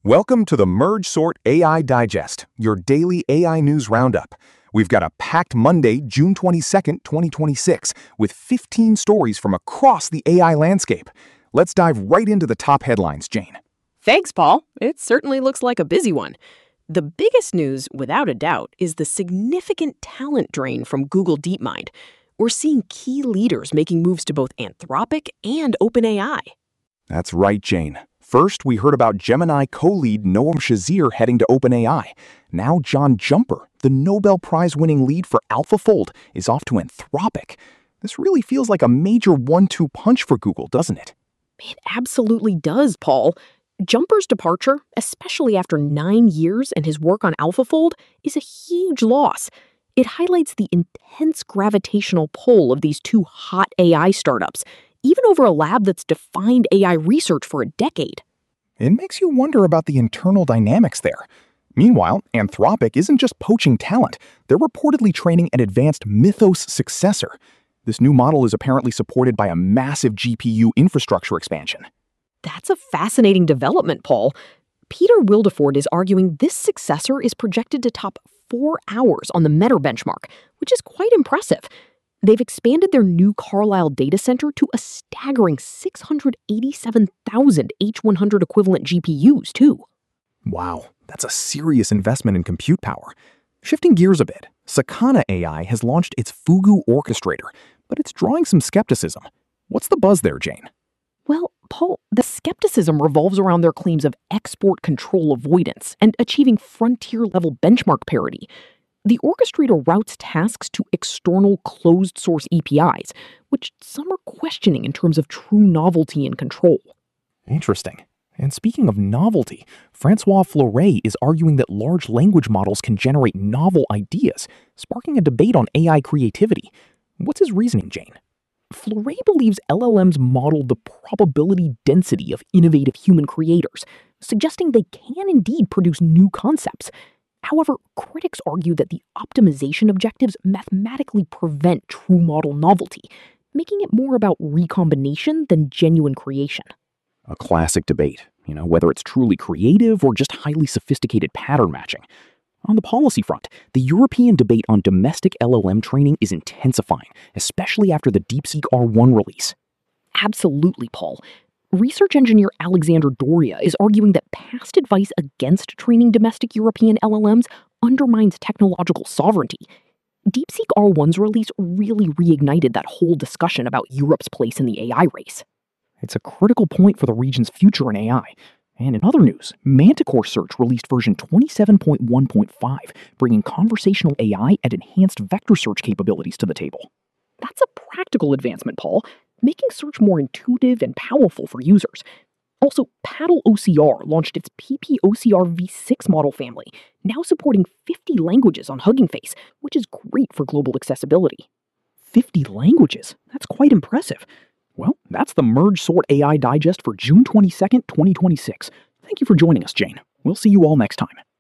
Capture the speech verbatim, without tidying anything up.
Welcome to the Merge Sort A I Digest, your daily A I news roundup. We've got a packed Monday, June twenty-second, twenty twenty-six, with fifteen stories from across the A I landscape. Let's dive right into the top headlines, Jane. Thanks, Paul. It certainly looks like a busy one. The biggest news, without a doubt, is the significant talent drain from Google DeepMind. We're seeing key leaders making moves to both Anthropic and OpenAI. That's right, Jane. First, we heard about Gemini co-lead Noam Shazir heading to OpenAI. Now John Jumper, the Nobel Prize-winning lead for AlphaFold, is off to Anthropic. This really feels like a major one two punch for Google, doesn't it? It absolutely does, Paul. Jumper's departure, especially after nine years and his work on AlphaFold, is a huge loss. It highlights the intense gravitational pull of these two hot A I startups, even over a lab that's defined A I research for a decade. It makes you wonder about the internal dynamics there. Meanwhile, Anthropic isn't just poaching talent. They're reportedly training an advanced Mythos successor. This new model is apparently supported by a massive G P U infrastructure expansion. That's a fascinating development, Paul. Peter Wildeford is arguing this successor is projected to top four hours on the Meta benchmark, which is quite impressive. They've expanded their new Carlisle data center to a staggering six hundred eighty-seven thousand H one hundred equivalent G P Us, too. Wow, that's a serious investment in compute power. Shifting gears a bit, Sakana A I has launched its Fugu orchestrator, but it's drawing some skepticism. What's the buzz there, Jane? Well, Paul, the skepticism revolves around their claims of export control avoidance and achieving frontier-level benchmark parity. The orchestrator routes tasks to external closed-source A P Is, which some are questioning in terms of true novelty and control. Interesting. And speaking of novelty, Francois Fleuret is arguing that large language models can generate novel ideas, sparking a debate on A I creativity. What's his reasoning, Jane? Fleuret believes L L Ms model the probability density of innovative human creators, suggesting they can indeed produce new concepts. However, critics argue that the optimization objectives mathematically prevent true model novelty, making it more about recombination than genuine creation. A classic debate, you know, whether it's truly creative or just highly sophisticated pattern matching. On the policy front, the European debate on domestic L L M training is intensifying, especially after the DeepSeek R one release. Absolutely, Paul. Research engineer Alexander Doria is arguing that past advice against training domestic European L L Ms undermines technological sovereignty. DeepSeek R one's release really reignited that whole discussion about Europe's place in the A I race. It's a critical point for the region's future in A I. And in other news, Manticore Search released version twenty-seven point one point five, bringing conversational A I and enhanced vector search capabilities to the table. That's a practical advancement, Paul, making search more intuitive and powerful for users. Also, Paddle O C R launched its P P O C R v six model family, now supporting fifty languages on Hugging Face, which is great for global accessibility. fifty languages? That's quite impressive. Well, that's the Merge Sort A I Digest for June twenty-second, twenty twenty-six. Thank you for joining us, Jane. We'll see you all next time.